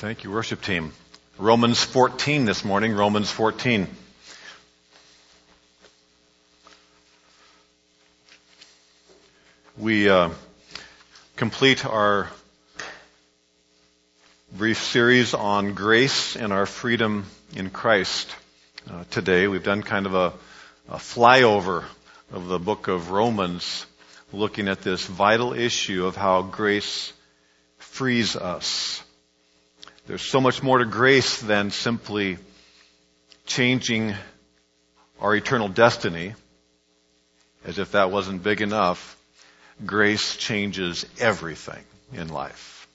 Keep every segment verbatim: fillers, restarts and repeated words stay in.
Thank you, worship team. Romans fourteen this morning, Romans fourteen. We uh, complete our brief series on grace and our freedom in Christ. Uh, today we've done kind of a, a flyover of the book of Romans, looking at this vital issue of how grace frees us. There's so much more to grace than simply changing our eternal destiny. As if that wasn't big enough, grace changes everything in life.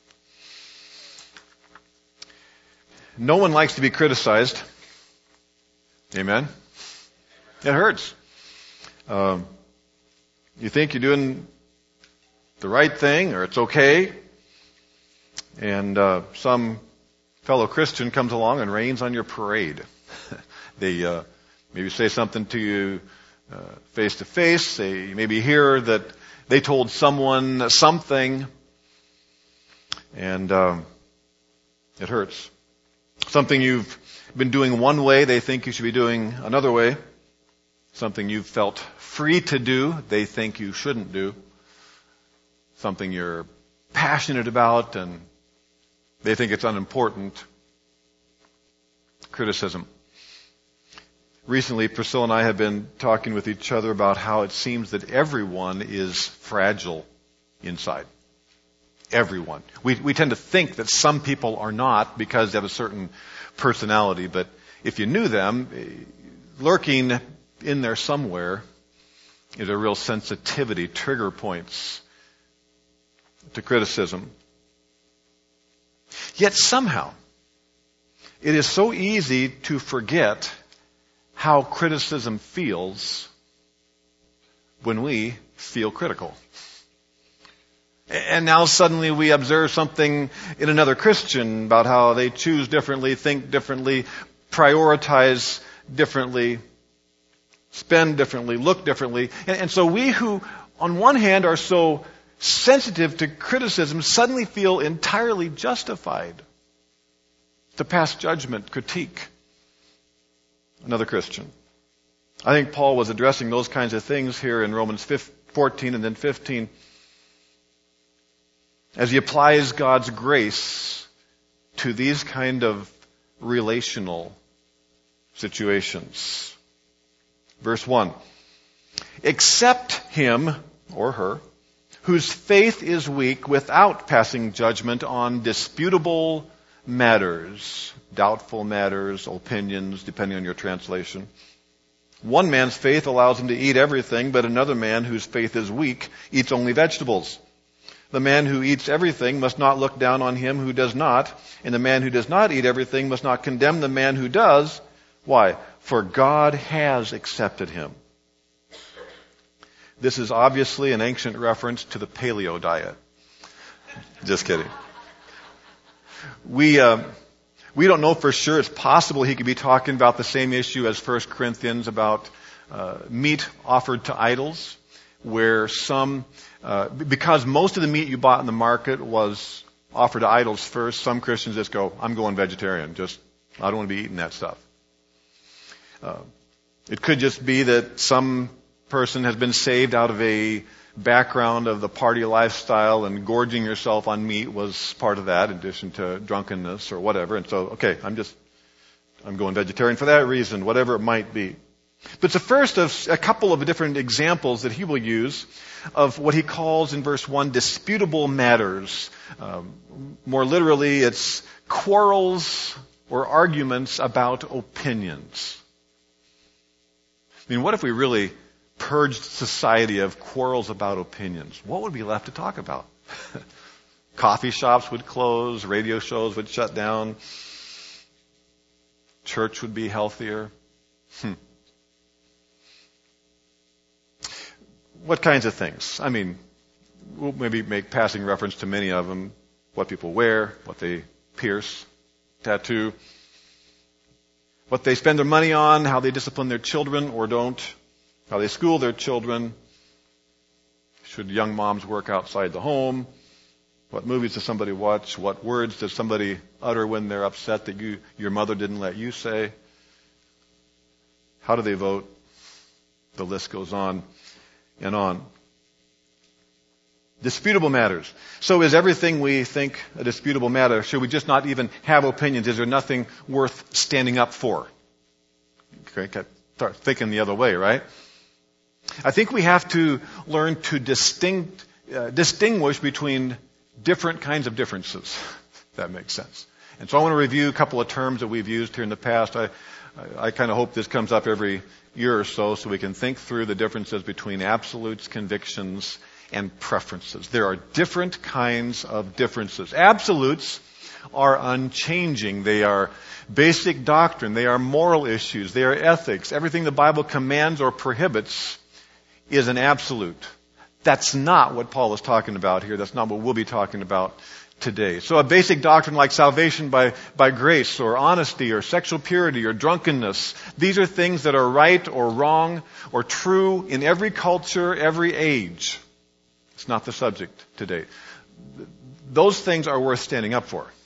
No one likes to be criticized. Amen? It hurts. Um, you think you're doing the right thing or it's okay, and uh, some fellow Christian comes along and rains on your parade. They uh, maybe say something to you uh, face to face. They maybe hear that they told someone something, and um, it hurts. Something you've been doing one way, they think you should be doing another way. Something you've felt free to do, they think you shouldn't do. Something you're passionate about, and they think it's unimportant. Criticism. Recently, Priscilla and I have been talking with each other about how it seems that everyone is fragile inside. Everyone. We, we tend to think that some people are not because they have a certain personality, but if you knew them, lurking in there somewhere is a real sensitivity, trigger points to criticism. Yet somehow, it is so easy to forget how criticism feels when we feel critical. And now suddenly we observe something in another Christian about how they choose differently, think differently, prioritize differently, spend differently, look differently. And, and so we who, on one hand, are so sensitive to criticism suddenly feel entirely justified to pass judgment, critique another Christian. I think Paul was addressing those kinds of things here in Romans fourteen and then fifteen as he applies God's grace to these kind of relational situations. Verse one, accept him or her whose faith is weak without passing judgment on disputable matters, doubtful matters, opinions, depending on your translation. One man's faith allows him to eat everything, but another man whose faith is weak eats only vegetables. The man who eats everything must not look down on him who does not, and the man who does not eat everything must not condemn the man who does. Why? For God has accepted him. This is obviously an ancient reference to the paleo diet. Just kidding. We uh, we don't know for sure. It's possible he could be talking about the same issue as First Corinthians about uh, meat offered to idols, where some, uh, because most of the meat you bought in the market was offered to idols first, some Christians just go, I'm going vegetarian. Just, I don't want to be eating that stuff. Uh, it could just be that some person has been saved out of a background of the party lifestyle, and gorging yourself on meat was part of that, in addition to drunkenness or whatever. And so, okay, I'm just, I'm going vegetarian for that reason, whatever it might be. But it's the first of a couple of different examples that he will use of what he calls in verse one, disputable matters. Um, more literally, it's quarrels or arguments about opinions. I mean, what if we really purged society of quarrels about opinions? What would be left to talk about? Coffee shops would close, radio shows would shut down, church would be healthier. Hmm. What kinds of things? I mean, we'll maybe make passing reference to many of them. What people wear, what they pierce, tattoo, what they spend their money on, how they discipline their children or don't, how they school their children. Should young moms work outside the home? What movies does somebody watch? What words does somebody utter when they're upset that you, your mother didn't let you say? How do they vote? The list goes on and on. Disputable matters. So is everything we think a disputable matter? Should we just not even have opinions? Is there nothing worth standing up for? Okay, start thinking the other way, right? I think we have to learn to distinct, uh, distinguish between different kinds of differences, if that makes sense. And so I want to review a couple of terms that we've used here in the past. I, I, I kind of hope this comes up every year or so so we can think through the differences between absolutes, convictions, and preferences. There are different kinds of differences. Absolutes are unchanging. They are basic doctrine. They are moral issues. They are ethics. Everything the Bible commands or prohibits is an absolute. That's not what Paul is talking about here. That's not what we'll be talking about today. So a basic doctrine like salvation by, by grace or honesty or sexual purity or drunkenness, these are things that are right or wrong or true in every culture, every age. It's not the subject today. Those things are worth standing up for.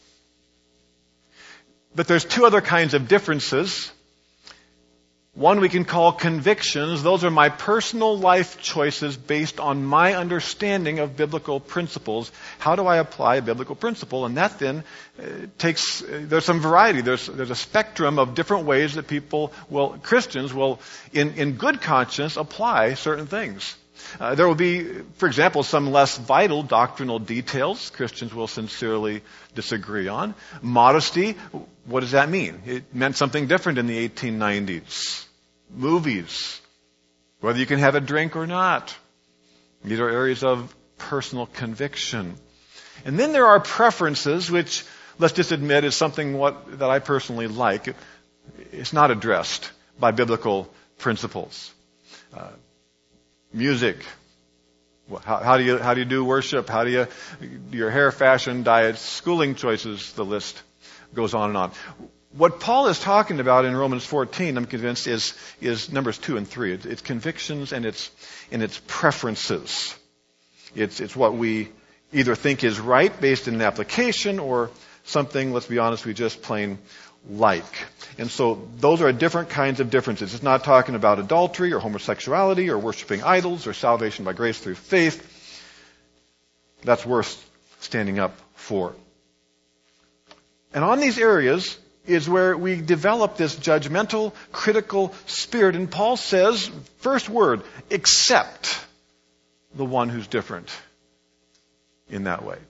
But there's two other kinds of differences. One we can call convictions. Those are my personal life choices based on my understanding of biblical principles. How do I apply a biblical principle? And that then uh, takes, uh, there's some variety. There's, there's a spectrum of different ways that people will, Christians will, in, in good conscience, apply certain things. Uh, there will be, for example, some less vital doctrinal details Christians will sincerely disagree on. Modesty, what does that mean? It meant something different in the eighteen nineties. Movies, whether you can have a drink or not. These are areas of personal conviction. And then there are preferences, which, let's just admit, is something what, that I personally like. It's not addressed by biblical principles. Uh, Music. How, how do you how do you do worship? How do you your hair, fashion, diets, schooling choices? The list goes on and on. What Paul is talking about in Romans fourteen, I'm convinced, is is numbers two and three. It's, it's convictions and it's and it's preferences. It's it's what we either think is right based in an application or something. Let's be honest, we just plain like. And so those are different kinds of differences. It's not talking about adultery or homosexuality or worshiping idols or salvation by grace through faith. That's worth standing up for. And on these areas is where we develop this judgmental, critical spirit. And Paul says, first word, accept the one who's different in that way.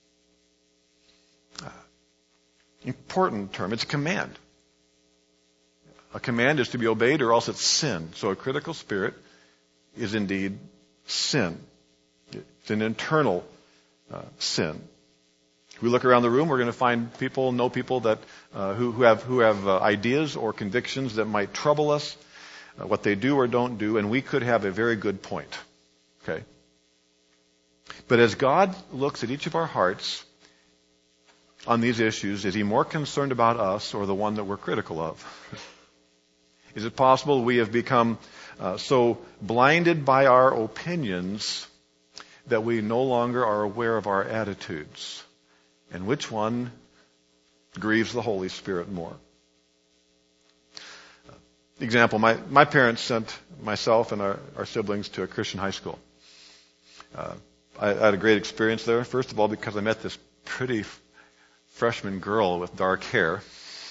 Uh, important term. It's a command. A command is to be obeyed or else it's sin. So a critical spirit is indeed sin. It's an internal uh, sin. If we look around the room, we're going to find people, know people that uh, who, who have who have uh, ideas or convictions that might trouble us, uh, what they do or don't do, and we could have a very good point. Okay? But as God looks at each of our hearts on these issues, is He more concerned about us or the one that we're critical of? Is it possible we have become uh, so blinded by our opinions that we no longer are aware of our attitudes? And which one grieves the Holy Spirit more? Uh, example, my, my parents sent myself and our, our siblings to a Christian high school. Uh, I, I had a great experience there, first of all, because I met this pretty f- freshman girl with dark hair.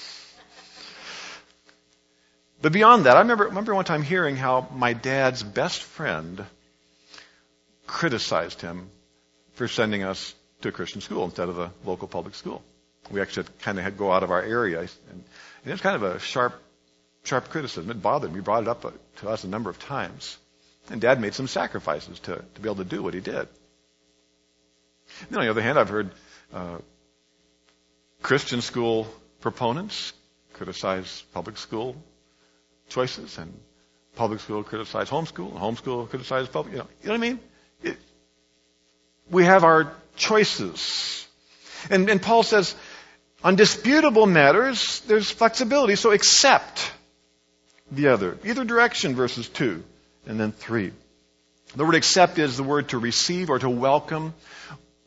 But beyond that, I remember, remember one time hearing how my dad's best friend criticized him for sending us to a Christian school instead of a local public school. We actually had kind of had to go out of our area. And, and it was kind of a sharp, sharp criticism. It bothered me. He brought it up to us a number of times. And Dad made some sacrifices to, to be able to do what he did. And then on the other hand, I've heard uh, Christian school proponents criticize public school choices, and public school criticize homeschool, and homeschool criticize public. You know, you know what I mean? It, we have our choices, and, and Paul says, on disputable matters, there's flexibility. So accept the other, either direction. Verses two and then three. The word accept is the word to receive or to welcome.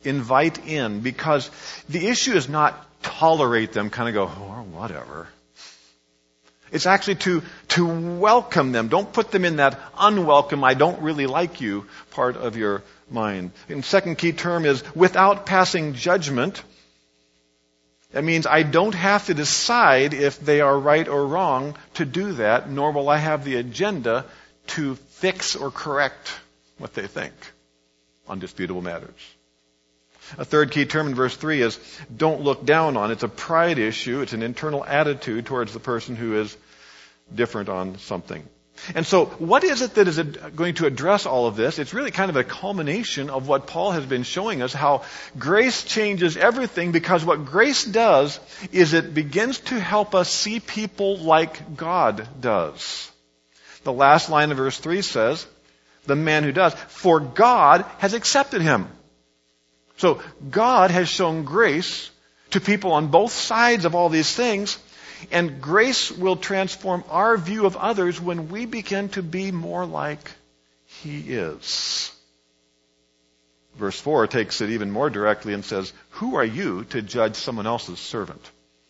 invite in, because the issue is not tolerate them, kind of go, oh, whatever. It's actually to, to welcome them. Don't put them in that unwelcome, I don't really like you part of your mind. And second key term is without passing judgment. That means I don't have to decide if they are right or wrong to do that, nor will I have the agenda to fix or correct what they think on disputable matters. A third key term in verse three is don't look down on. It's a pride issue. It's an internal attitude towards the person who is different on something. And so what is it that is going to address all of this? It's really kind of a culmination of what Paul has been showing us, how grace changes everything, because what grace does is it begins to help us see people like God does. The last line of verse three says, the man who does, for God has accepted him. So God has shown grace to people on both sides of all these things, and grace will transform our view of others when we begin to be more like He is. Verse four takes it even more directly and says, who are you to judge someone else's servant?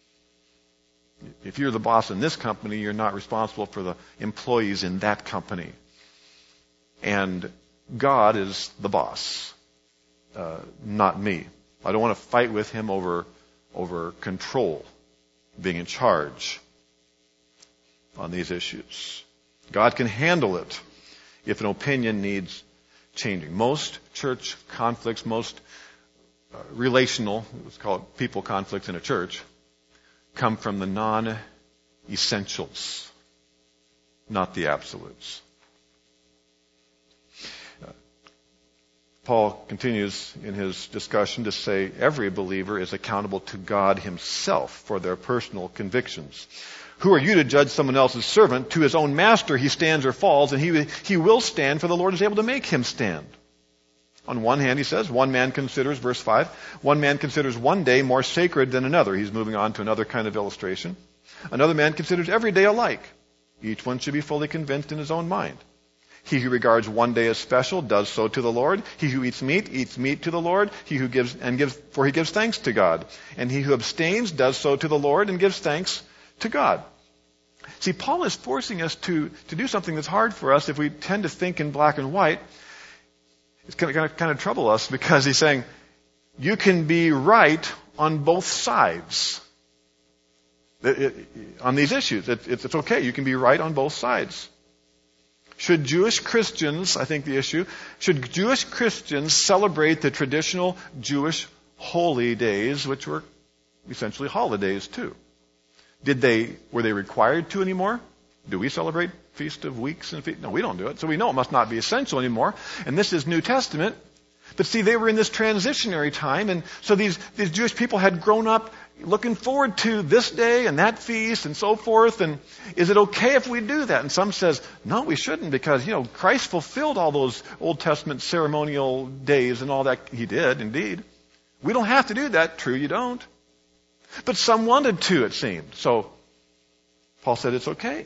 If you're the boss in this company, you're not responsible for the employees in that company. And God is the boss, uh, not me. I don't want to fight with Him over, over control, being in charge on these issues. God can handle it if an opinion needs changing. Most church conflicts, most uh, relational, let's call it people conflicts in a church, come from the non-essentials, not the absolutes. Uh, Paul continues in his discussion to say every believer is accountable to God Himself for their personal convictions. Who are you to judge someone else's servant? To his own master he stands or falls, and he, he will stand, for the Lord is able to make him stand. On one hand, he says, one man considers, verse five, one man considers one day more sacred than another. He's moving on to another kind of illustration. Another man considers every day alike. Each one should be fully convinced in his own mind. He who regards one day as special does so to the Lord. He who eats meat eats meat to the Lord. He who gives and gives, for he gives thanks to God. And he who abstains does so to the Lord and gives thanks to God. See, Paul is forcing us to, to do something that's hard for us if we tend to think in black and white. It's going to kind of trouble us, because he's saying you can be right on both sides it, it, on these issues. It, it, it's okay. You can be right on both sides. Should Jewish Christians, I think the issue, should Jewish Christians celebrate the traditional Jewish holy days, which were essentially holidays too? Did they, were they required to anymore? Do we celebrate Feast of Weeks and Feast? No, we don't do it. So we know it must not be essential anymore. And this is New Testament. But see, they were in this transitionary time, and so these, these Jewish people had grown up looking forward to this day and that feast and so forth. And is it okay if we do that? And some says, no, we shouldn't, because, you know, Christ fulfilled all those Old Testament ceremonial days and all that. He did, indeed. We don't have to do that. True, you don't. But some wanted to, it seemed. So Paul said it's okay.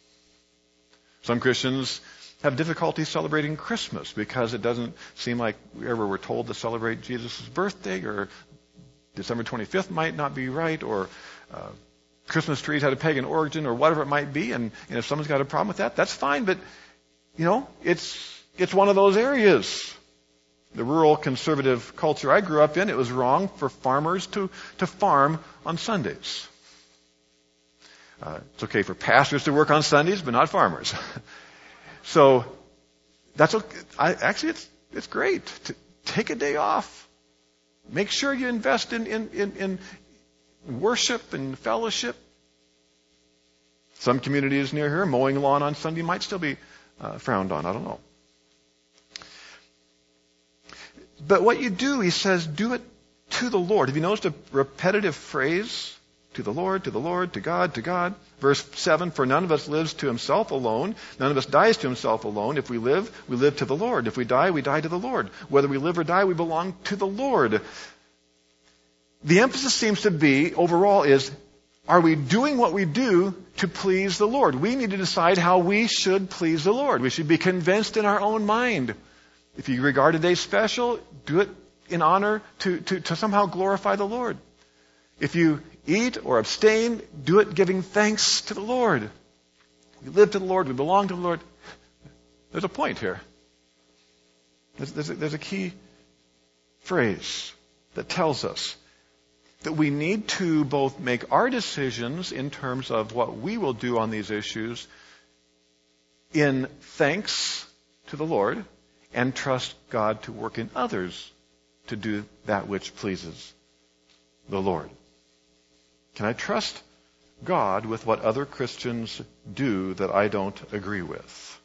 Some Christians have difficulty celebrating Christmas because it doesn't seem like we ever were told to celebrate Jesus' birthday, or December twenty-fifth might not be right, or uh, Christmas trees had a pagan origin, or whatever it might be. And, and if someone's got a problem with that, that's fine. But, you know, it's it's one of those areas. The rural conservative culture I grew up in, it was wrong for farmers to, to farm on Sundays. Uh, it's okay for pastors to work on Sundays, but not farmers. So that's okay. I, actually, it's it's great to take a day off. Make sure you invest in in, in, in worship and fellowship. Some communities near here, mowing lawn on Sunday might still be uh, frowned on. I don't know. But what you do, he says, do it to the Lord. Have you noticed a repetitive phrase? To the Lord, to the Lord, to God, to God. Verse seven, for none of us lives to himself alone. None of us dies to himself alone. If we live, we live to the Lord. If we die, we die to the Lord. Whether we live or die, we belong to the Lord. The emphasis seems to be, overall, is, are we doing what we do to please the Lord? We need to decide how we should please the Lord. We should be convinced in our own mind. If you regard a day special, do it in honor to, to, to somehow glorify the Lord. If you eat or abstain, do it giving thanks to the Lord. We live to the Lord. We belong to the Lord. There's a point here. There's, there's, a, there's a key phrase that tells us that we need to both make our decisions in terms of what we will do on these issues in thanks to the Lord and trust God to work in others to do that which pleases the Lord. Can I trust God with what other Christians do that I don't agree with?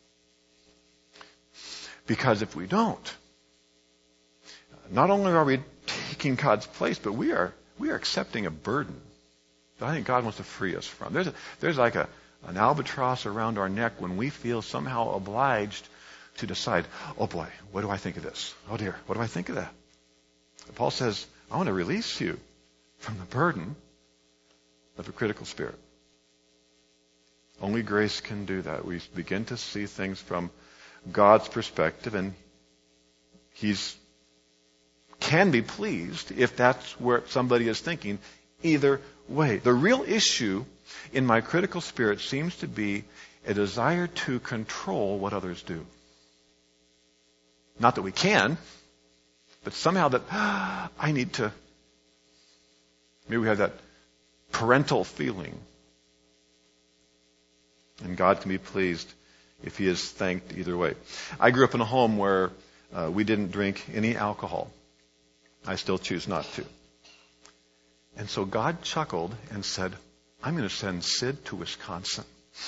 Because if we don't, not only are we taking God's place, but we are we are accepting a burden that I think God wants to free us from. There's a, there's like a an albatross around our neck when we feel somehow obliged to decide, oh boy, what do I think of this? Oh dear, what do I think of that? Paul says, I want to release you from the burden of a critical spirit. Only grace can do that. We begin to see things from God's perspective, and He's can be pleased if that's where somebody is thinking. Either way, the real issue in my critical spirit seems to be a desire to control what others do. Not that we can, but somehow that ah, I need to. Maybe we have that parental feeling. And God can be pleased if He is thanked either way. I grew up in a home where uh, we didn't drink any alcohol. I still choose not to. And so God chuckled and said, I'm going to send Sid to Wisconsin.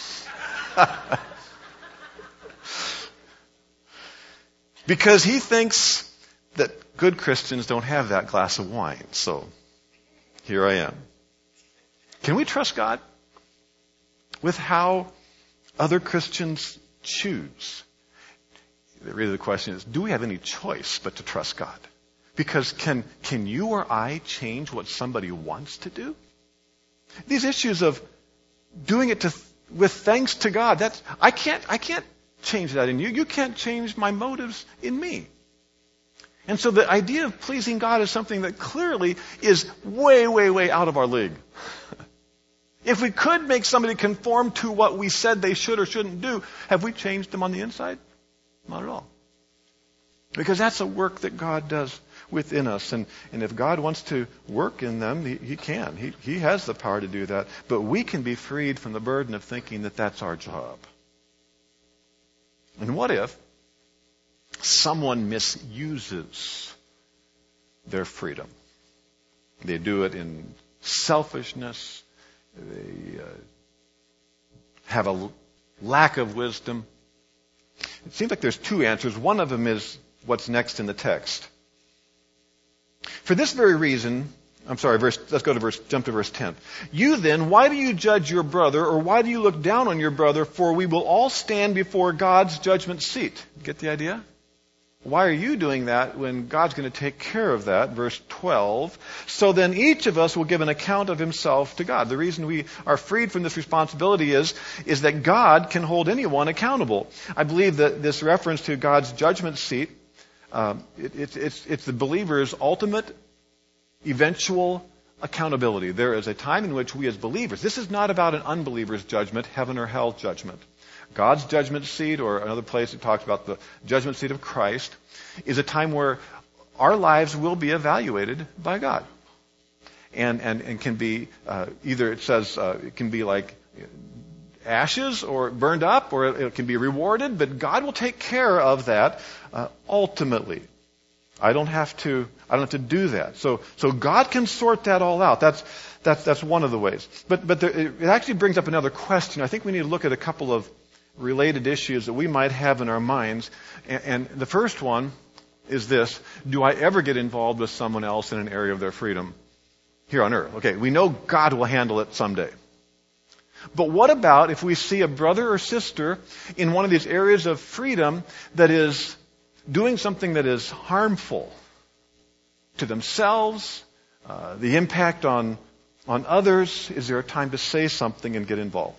Because He thinks that good Christians don't have that glass of wine. So here I am. Can we trust God with how other Christians choose? Really the question is, do we have any choice but to trust God? Because can can you or I change what somebody wants to do? These issues of doing it to, with thanks to God, that's I can't I can't change that in you. You can't change my motives in me. And so the idea of pleasing God is something that clearly is way, way, way out of our league. If we could make somebody conform to what we said they should or shouldn't do, have we changed them on the inside? Not at all. Because that's a work that God does within us. And, and if God wants to work in them, He, he can. He, he has the power to do that. But we can be freed from the burden of thinking that that's our job. And what if someone misuses their freedom? They do it in selfishness. They uh, have a lack of wisdom. It seems like there's two answers. One of them is what's next in the text. For this very reason, I'm sorry, verse, let's go to verse, jump to verse ten. You then, why do you judge your brother, or why do you look down on your brother? For we will all stand before God's judgment seat. Get the idea? Why are you doing that when God's going to take care of that? Verse twelve. So then each of us will give an account of himself to God. The reason we are freed from this responsibility is, is that God can hold anyone accountable. I believe that this reference to God's judgment seat, um, it, it, it's, it's the believer's ultimate, eventual accountability. There is a time in which we as believers, this is not about an unbeliever's judgment, heaven or hell judgment. God's judgment seat, or another place that talks about the judgment seat of Christ, is a time where our lives will be evaluated by God. And and, and can be, uh, either it says, uh, it can be like ashes or burned up, or it, it can be rewarded, but God will take care of that uh, ultimately. I don't have to, I don't have to do that. So, so God can sort that all out. That's, that's, that's one of the ways. But, but there, it actually brings up another question. I think we need to look at a couple of related issues that we might have in our minds. And, and the first one is this: do I ever get involved with someone else in an area of their freedom here on earth? Okay, we know God will handle it someday. But what about if we see a brother or sister in one of these areas of freedom that is doing something that is harmful to themselves, uh, the impact on, on others? Is there a time to say something and get involved?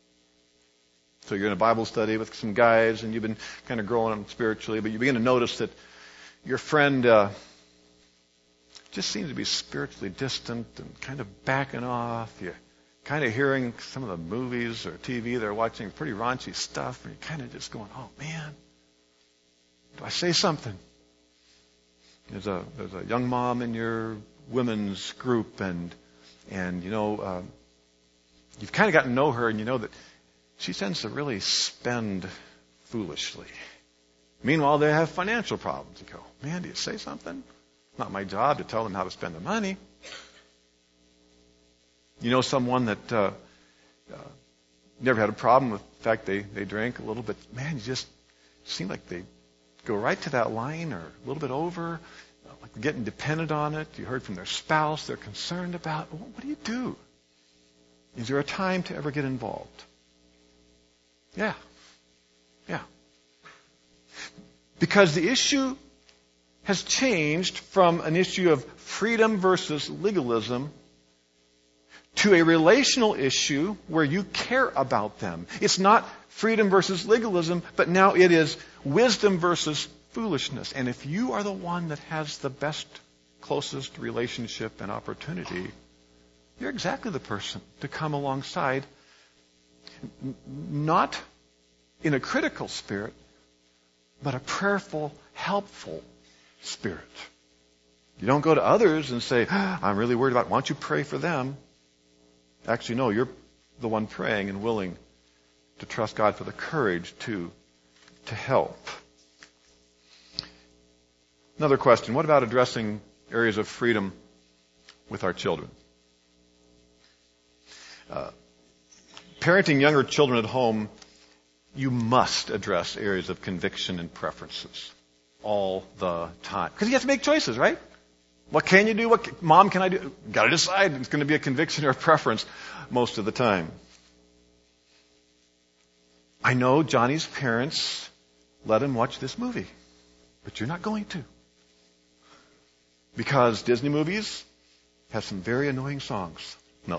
So you're in a Bible study with some guys, and you've been kind of growing them spiritually, but you begin to notice that your friend uh, just seem to be spiritually distant and kind of backing off. You're kind of hearing some of the movies or T V they're watching, pretty raunchy stuff, and you're kind of just going, oh man, do I say something? There's a there's a young mom in your women's group, and and you know uh, you've kind of gotten to know her, and you know that she tends to really spend foolishly. Meanwhile, they have financial problems. You go, man, do you say something? It's not my job to tell them how to spend their money. You know someone that uh, uh, never had a problem with the fact they, they drank a little bit. Man, you just seem like they go right to that line or a little bit over, like they're getting dependent on it. You heard from their spouse they're concerned about. Well, what do you do? Is there a time to ever get involved? Yeah. Yeah. Because the issue has changed from an issue of freedom versus legalism to a relational issue where you care about them. It's not freedom versus legalism, but now it is wisdom versus foolishness. And if you are the one that has the best, closest relationship and opportunity, you're exactly the person to come alongside, not in a critical spirit, but a prayerful, helpful spirit. You don't go to others and say, I'm really worried about it. Why don't you pray for them? Actually, no, you're the one praying and willing to trust God for the courage to, to help. Another question, what about addressing areas of freedom with our children? Uh, parenting younger children at home, you must address areas of conviction and preferences all the time. Because you have to make choices, right? What can you do? What mom can I do? Got to decide. It's going to be a conviction or a preference most of the time. I know Johnny's parents let him watch this movie, but you're not going to. Because Disney movies have some very annoying songs. No.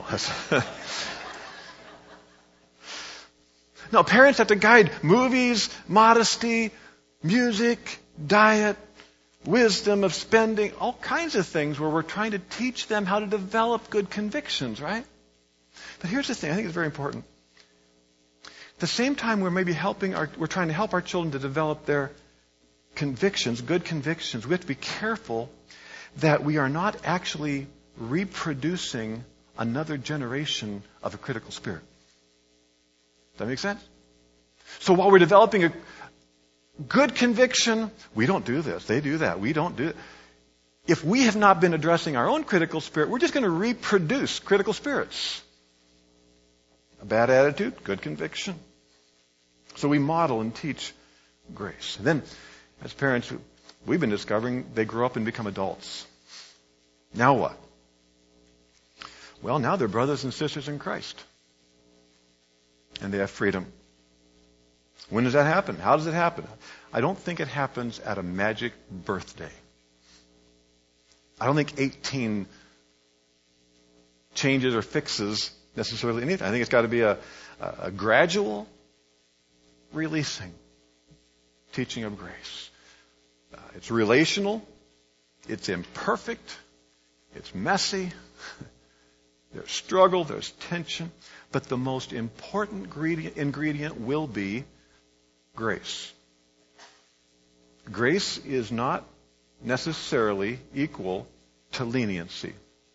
No, parents have to guide movies, modesty, music, diet, wisdom of spending, all kinds of things where we're trying to teach them how to develop good convictions, right? But here's the thing, I think it's very important. At the same time we're maybe helping our, we're trying to help our children to develop their convictions, good convictions, we have to be careful that we are not actually reproducing another generation of a critical spirit. Does that make sense? So while we're developing a good conviction, we don't do this. They do that. We don't do it. If we have not been addressing our own critical spirit, we're just going to reproduce critical spirits. A bad attitude, good conviction. So we model and teach grace. And then, as parents, we've been discovering they grow up and become adults. Now what? Well, now they're brothers and sisters in Christ. And they have freedom. When does that happen? How does it happen? I don't think it happens at a magic birthday. I don't think eighteen changes or fixes necessarily anything. I think it's got to be a, a, a gradual releasing, teaching of grace. Uh, it's relational. It's imperfect. It's messy. There's struggle. There's tension. But the most important ingredient, ingredient will be grace. Grace is not necessarily equal to leniency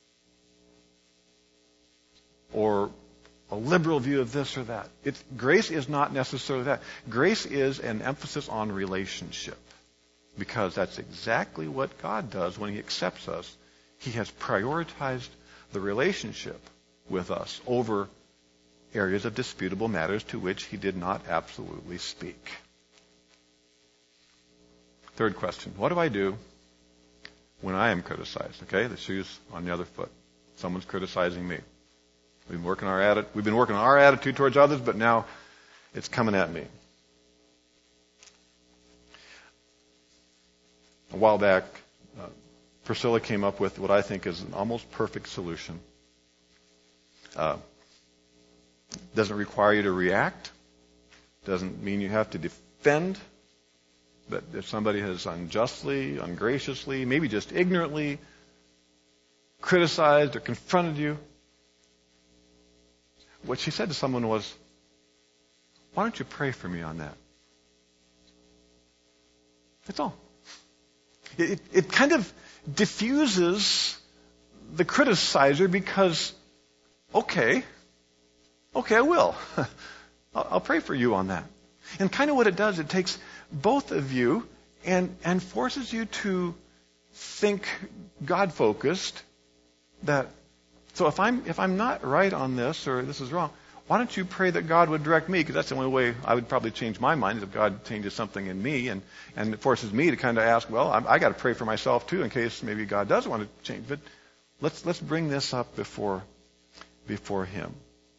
or a liberal view of this or that. It's, grace is not necessarily that. Grace is an emphasis on relationship, because that's exactly what God does when He accepts us. He has prioritized the relationship with us over areas of disputable matters to which He did not absolutely speak. Third question, what do I do when I am criticized? Okay, the shoe's on the other foot. Someone's criticizing me. We've been working our atti- we've been working on our attitude towards others, but now it's coming at me. A while back, uh, Priscilla came up with what I think is an almost perfect solution. Uh, doesn't require you to react. Doesn't mean you have to defend. But if somebody has unjustly, ungraciously, maybe just ignorantly criticized or confronted you, what she said to someone was, why don't you pray for me on that? That's all. It, it, it kind of diffuses the criticizer because, okay, okay, I will. I'll, I'll pray for you on that. And kind of what it does, it takes both of you and, and forces you to think God-focused. That so if I'm if I'm not right on this or this is wrong, why don't you pray that God would direct me? Because that's the only way I would probably change my mind is if God changes something in me, and, and it forces me to kind of ask, well, I, I got to pray for myself too in case maybe God does want to change. But let's let's bring this up before before Him.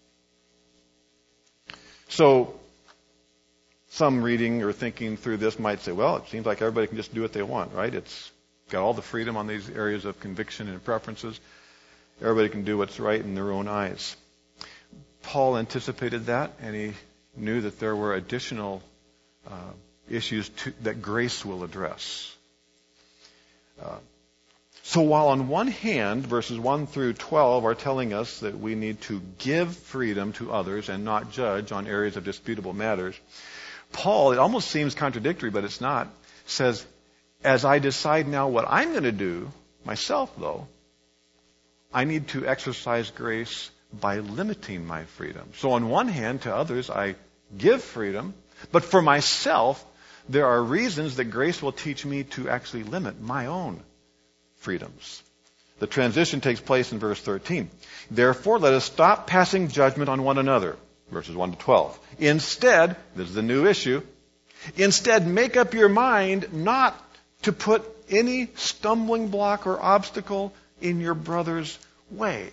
So some reading or thinking through this might say, well, it seems like everybody can just do what they want, right? It's got all the freedom on these areas of conviction and preferences. Everybody can do what's right in their own eyes. Paul anticipated that, and he knew that there were additional uh, issues to, that grace will address. Uh, so while on one hand, verses one through twelve are telling us that we need to give freedom to others and not judge on areas of disputable matters, Paul, it almost seems contradictory, but it's not, says, as I decide now what I'm going to do, myself though, I need to exercise grace by limiting my freedom. So on one hand, to others, I give freedom, but for myself, there are reasons that grace will teach me to actually limit my own freedoms. The transition takes place in verse thirteen. Therefore, let us stop passing judgment on one another. Verses one to twelve. Instead, this is the new issue, instead make up your mind not to put any stumbling block or obstacle in your brother's way.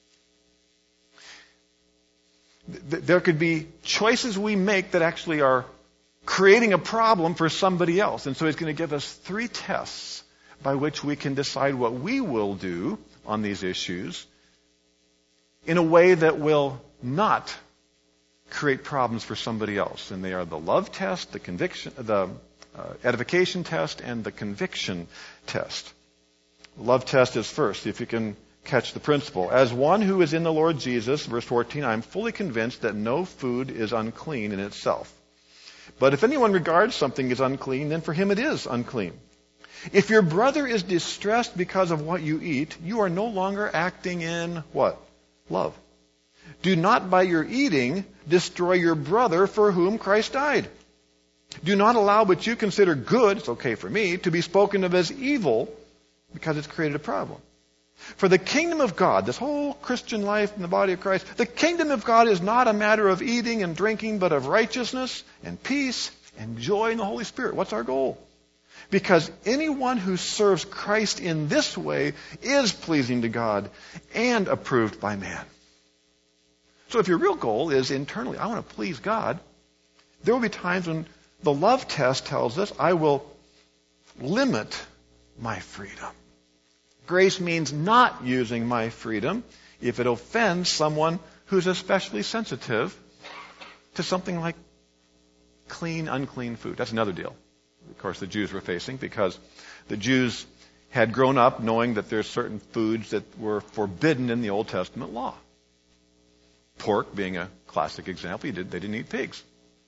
There could be choices we make that actually are creating a problem for somebody else. And so he's going to give us three tests by which we can decide what we will do on these issues in a way that will not create problems for somebody else. And they are the love test, the conviction, the uh, edification test, and the conviction test. The love test is first, if you can catch the principle. As one who is in the Lord Jesus, verse fourteen, I am fully convinced that no food is unclean in itself. But if anyone regards something as unclean, then for him it is unclean. If your brother is distressed because of what you eat, you are no longer acting in what? Love. Do not by your eating destroy your brother for whom Christ died. Do not allow what you consider good, it's okay for me, to be spoken of as evil because it's created a problem. For the kingdom of God, this whole Christian life in the body of Christ, the kingdom of God is not a matter of eating and drinking, but of righteousness and peace and joy in the Holy Spirit. What's our goal? Because anyone who serves Christ in this way is pleasing to God and approved by man. So if your real goal is internally, I want to please God, there will be times when the love test tells us I will limit my freedom. Grace means not using my freedom if it offends someone who's especially sensitive to something like clean, unclean food. That's another deal, of course, the Jews were facing, because the Jews had grown up knowing that there's certain foods that were forbidden in the Old Testament law. Pork being a classic example. You did, they didn't eat pigs.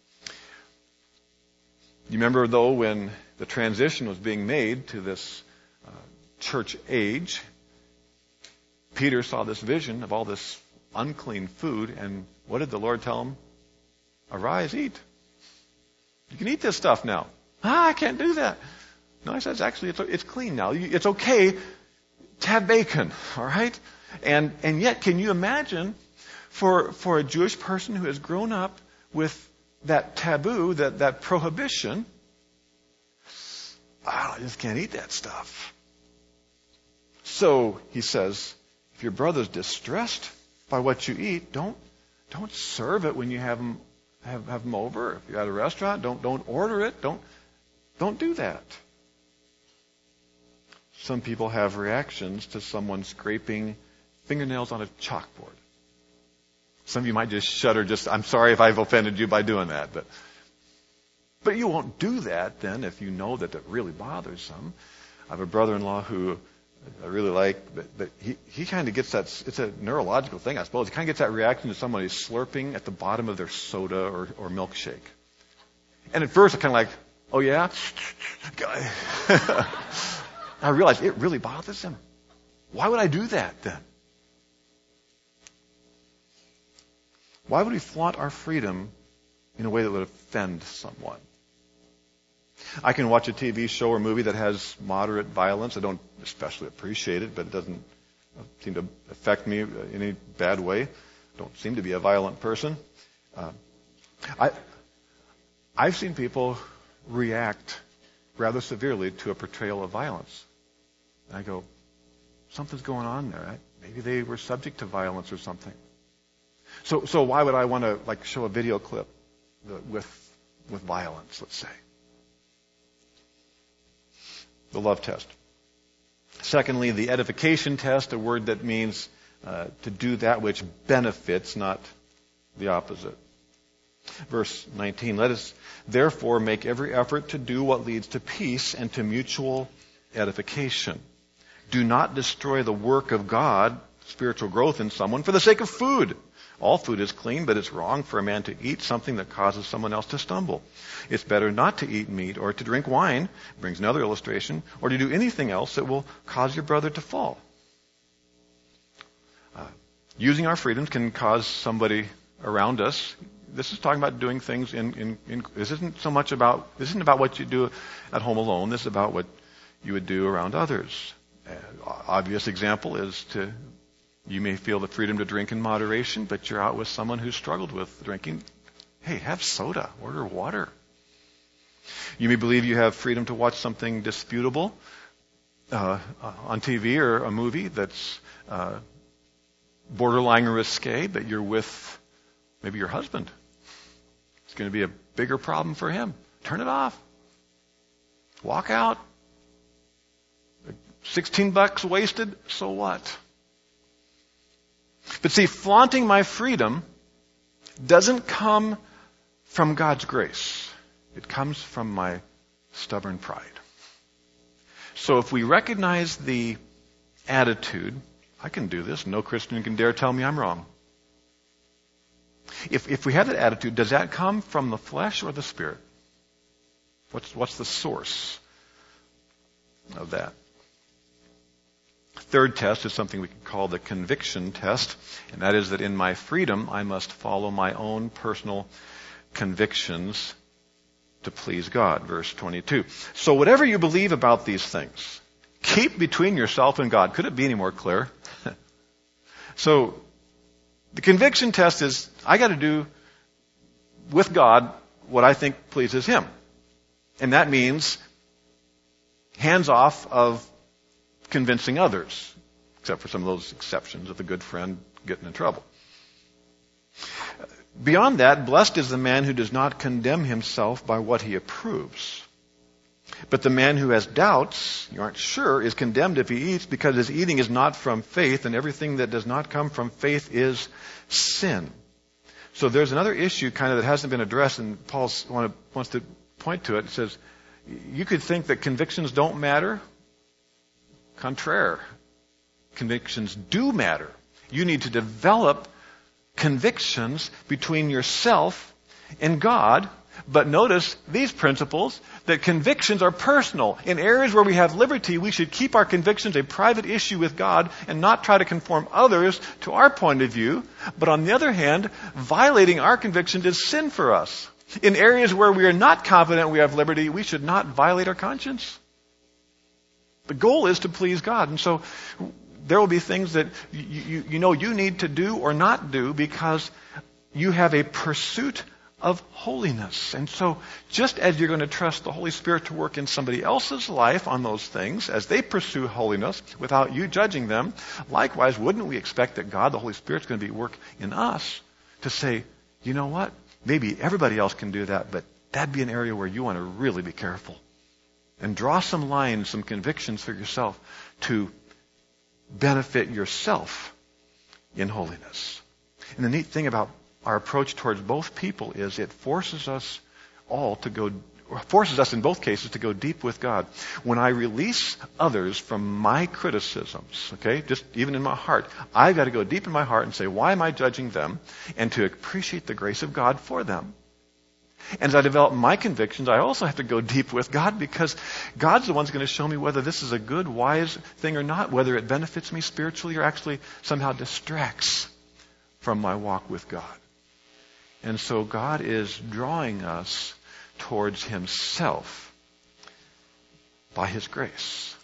You remember, though, when the transition was being made to this uh, church age, Peter saw this vision of all this unclean food, and what did the Lord tell him? Arise, eat. You can eat this stuff now. Ah, I can't do that. No, he says, actually, it's, it's clean now. It's okay to have bacon, all right? And and yet, can you imagine for for a Jewish person who has grown up with that taboo, that, that prohibition, oh, I just can't eat that stuff. So, he says, if your brother's distressed by what you eat, don't don't serve it when you have them have, have them over. If you're at a restaurant, don't don't order it. Don't don't do that. Some people have reactions to someone scraping fingernails on a chalkboard. Some of you might just shudder, just, I'm sorry if I've offended you by doing that. But but you won't do that then if you know that it really bothers them. I have a brother-in-law who I really like, but, but he, he kind of gets that, it's a neurological thing, I suppose. He kind of gets that reaction to somebody slurping at the bottom of their soda or, or milkshake. And at first, I'm kind of like, oh yeah? I realized it really bothers him. Why would I do that then? Why would we flaunt our freedom in a way that would offend someone? I can watch a T V show or movie that has moderate violence. I don't especially appreciate it, but it doesn't seem to affect me in any bad way. I don't seem to be a violent person. Uh, I, I've seen people react rather severely to a portrayal of violence. And I go, something's going on there. Right? Maybe they were subject to violence or something. So, so why would I want to like show a video clip with with violence? Let's say the love test. Secondly, the edification test, a word that means uh, to do that which benefits, not the opposite. Verse nineteen, let us therefore make every effort to do what leads to peace and to mutual edification. Do not destroy the work of God, spiritual growth in someone, for the sake of food. All food is clean, but it's wrong for a man to eat something that causes someone else to stumble. It's better not to eat meat or to drink wine, brings another illustration, or to do anything else that will cause your brother to fall. Uh, using our freedoms can cause somebody around us. This is talking about doing things in, in, in this isn't so much about, this isn't about what you do at home alone. This is about what you would do around others. An obvious example is to, you may feel the freedom to drink in moderation, but you're out with someone who's struggled with drinking. Hey, have soda, order water. You may believe you have freedom to watch something disputable uh, on T V or a movie that's uh, borderline risque, but you're with maybe your husband. It's going to be a bigger problem for him. Turn it off. Walk out. sixteen bucks wasted, so what? But see, flaunting my freedom doesn't come from God's grace. It comes from my stubborn pride. So if we recognize the attitude, I can do this, no Christian can dare tell me I'm wrong. If if we have that attitude, does that come from the flesh or the spirit? What's what's the source of that? Third test is something we can call the conviction test, and that is that in my freedom, I must follow my own personal convictions to please God. Verse twenty-two. So whatever you believe about these things, keep between yourself and God. Could it be any more clear? So the conviction test is, I got to do with God what I think pleases Him. And that means hands off of convincing others, except for some of those exceptions of the good friend getting in trouble. Beyond that, blessed is the man who does not condemn himself by what he approves. But the man who has doubts, you aren't sure, is condemned if he eats, because his eating is not from faith, and everything that does not come from faith is sin. So there's another issue kind of that hasn't been addressed, and Paul wants to point to it. It says, you could think that convictions don't matter. Contraire. Convictions do matter. You need to develop convictions between yourself and God. But notice these principles, that convictions are personal. In areas where we have liberty, we should keep our convictions a private issue with God and not try to conform others to our point of view. But on the other hand, violating our convictions is sin for us. In areas where we are not confident we have liberty, we should not violate our conscience. The goal is to please God. And so there will be things that you, you, you know you need to do or not do because you have a pursuit of holiness. And so just as you're going to trust the Holy Spirit to work in somebody else's life on those things as they pursue holiness without you judging them, likewise, wouldn't we expect that God, the Holy Spirit, is going to be at work in us to say, you know what? Maybe everybody else can do that, but that'd be an area where you want to really be careful. And draw some lines, some convictions for yourself to benefit yourself in holiness. And the neat thing about our approach towards both people is it forces us all to go, forces us in both cases to go deep with God. When I release others from my criticisms, okay, just even in my heart, I've got to go deep in my heart and say, why am I judging them? And to appreciate the grace of God for them. And as I develop my convictions, I also have to go deep with God, because God's the one who's going to show me whether this is a good, wise thing or not, whether it benefits me spiritually or actually somehow distracts from my walk with God. And so God is drawing us towards himself by his grace.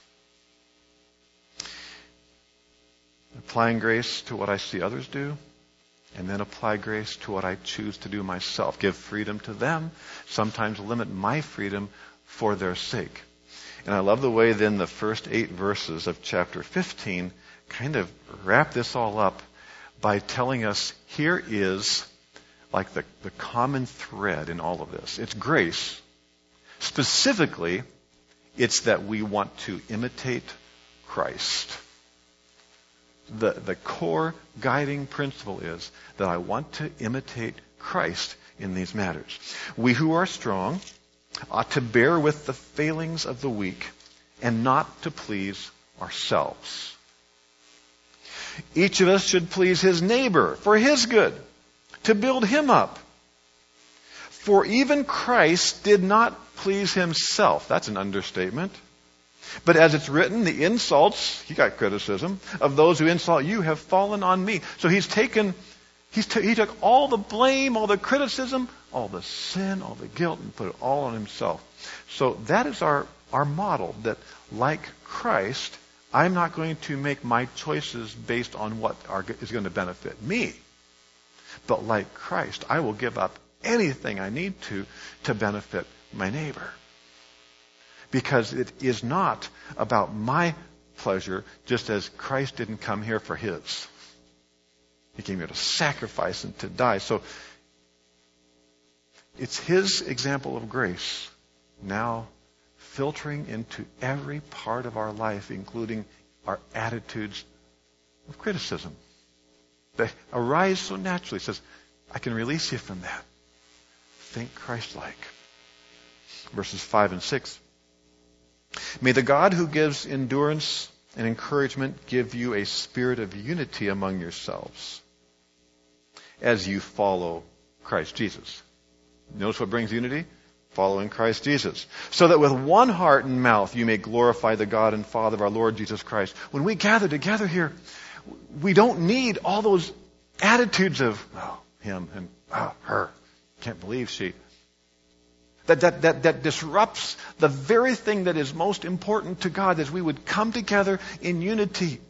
Applying grace to what I see others do, and then apply grace to what I choose to do myself. Give freedom to them, sometimes limit my freedom for their sake. And I love the way then the first eight verses of chapter fifteen kind of wrap this all up by telling us here is like the, the common thread in all of this. It's grace. Specifically, it's that we want to imitate Christ. The, the core guiding principle is that I want to imitate Christ in these matters. We who are strong ought to bear with the failings of the weak and not to please ourselves. Each of us should please his neighbor for his good, to build him up. For even Christ did not please himself. That's an understatement. But as it's written, the insults, he got criticism, of those who insult you have fallen on me. So he's taken, he's t- he took all the blame, all the criticism, all the sin, all the guilt, and put it all on himself. So that is our, our model, that like Christ, I'm not going to make my choices based on what are, is going to benefit me. But like Christ, I will give up anything I need to to benefit my neighbor. Because it is not about my pleasure, just as Christ didn't come here for his. He came here to sacrifice and to die. So it's his example of grace now filtering into every part of our life, including our attitudes of criticism. They arise so naturally. It says, I can release you from that. Think Christ-like. Verses five and six. May the God who gives endurance and encouragement give you a spirit of unity among yourselves as you follow Christ Jesus. Notice what brings unity? Following Christ Jesus. So that with one heart and mouth you may glorify the God and Father of our Lord Jesus Christ. When we gather together here, we don't need all those attitudes of, oh, him and oh, her. Can't believe she. That, that, that, that disrupts the very thing that is most important to God, as we would come together in unity.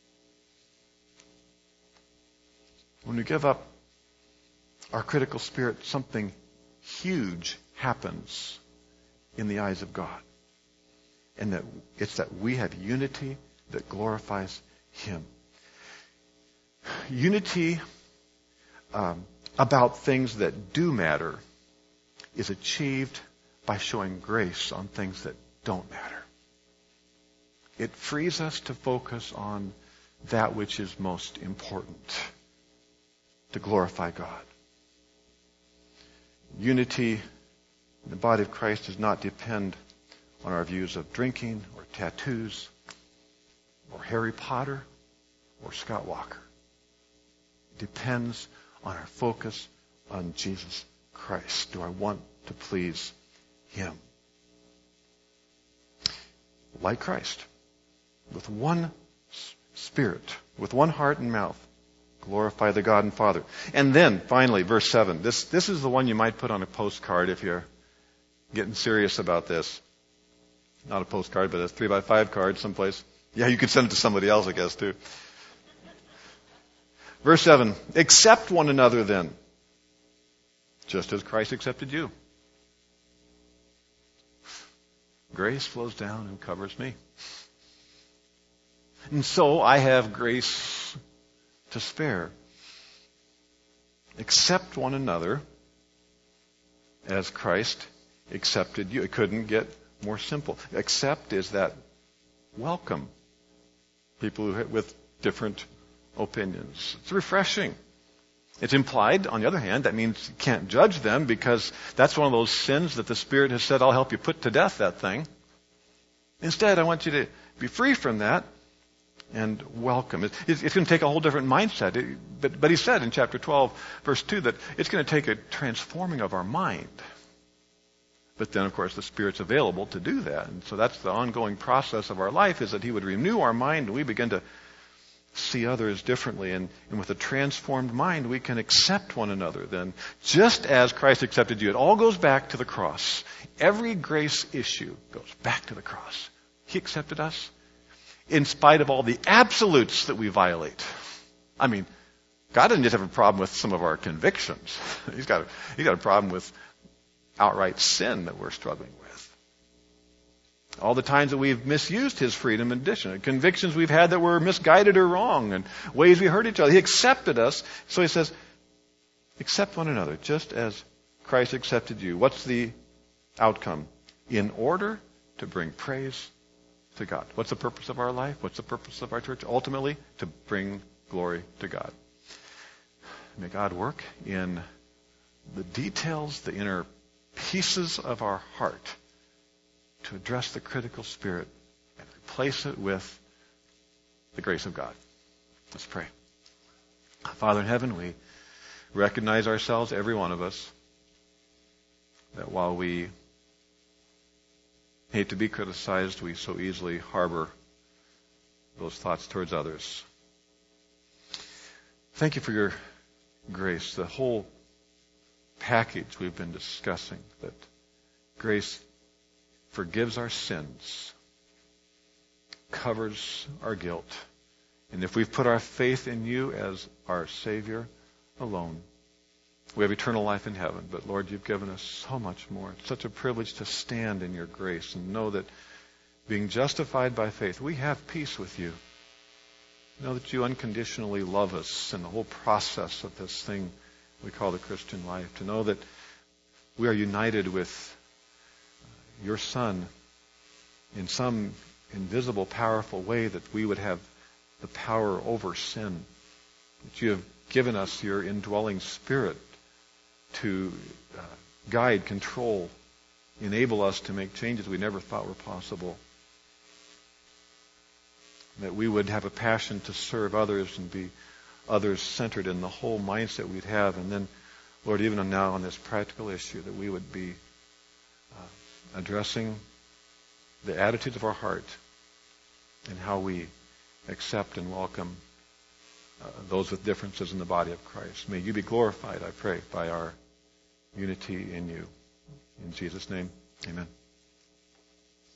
When we give up our critical spirit, something huge happens in the eyes of God. And that it's that we have unity that glorifies him. Unity um, about things that do matter is achieved by showing grace on things that don't matter. It frees us to focus on that which is most important, to glorify God. Unity in the body of Christ does not depend on our views of drinking or tattoos or Harry Potter or Scott Walker. It depends on our focus on Jesus Christ. Do I want to please him? Like Christ, with one spirit, with one heart and mouth, glorify the God and Father. And then, finally, verse seven. This, this is the one you might put on a postcard if you're getting serious about this. Not a postcard, but a three by five card someplace. Yeah, you could send it to somebody else, I guess, too. Verse seven. Accept one another then, just as Christ accepted you. Grace flows down and covers me. And so I have grace to spare. Accept one another as Christ accepted you. It couldn't get more simple. Accept is that welcome people who, with different opinions. It's refreshing. It's implied, on the other hand, that means you can't judge them because that's one of those sins that the Spirit has said, I'll help you put to death that thing. Instead, I want you to be free from that and welcome. It's, it's going to take a whole different mindset. It, but, but he said in chapter twelve, verse two, that it's going to take a transforming of our mind. But then, of course, the Spirit's available to do that. And so that's the ongoing process of our life, is that he would renew our mind and we begin to see others differently. And, and with a transformed mind, we can accept one another then, just as Christ accepted you. It all goes back to the cross. Every grace issue goes back to the cross. He accepted us in spite of all the absolutes that we violate. I mean, God doesn't just have a problem with some of our convictions. He's got a, he's got a problem with outright sin that we're struggling with. All the times that we've misused his freedom in addition. Convictions we've had that were misguided or wrong, and ways we hurt each other. He accepted us. So he says, accept one another, just as Christ accepted you. What's the outcome? In order to bring praise to God. What's the purpose of our life? What's the purpose of our church? Ultimately, to bring glory to God. May God work in the details, the inner pieces of our heart to address the critical spirit and replace it with the grace of God. Let's pray. Father in heaven, we recognize ourselves, every one of us, that while we hate to be criticized, we so easily harbor those thoughts towards others. Thank you for your grace, the whole package we've been discussing, that grace forgives our sins, covers our guilt, and if we've put our faith in you as our Savior alone, we have eternal life in heaven. But Lord, you've given us so much more. It's such a privilege to stand in your grace and know that being justified by faith, we have peace with you. Know that you unconditionally love us in the whole process of this thing we call the Christian life. To know that we are united with your Son in some invisible, powerful way, that we would have the power over sin. That you have given us your indwelling Spirit to uh, guide, control, enable us to make changes we never thought were possible. That we would have a passion to serve others and be others-centered in the whole mindset we'd have. And then, Lord, even now on this practical issue, that we would be uh, addressing the attitudes of our heart and how we accept and welcome uh, those with differences in the body of Christ. May you be glorified, I pray, by our unity in you. In Jesus' name, amen.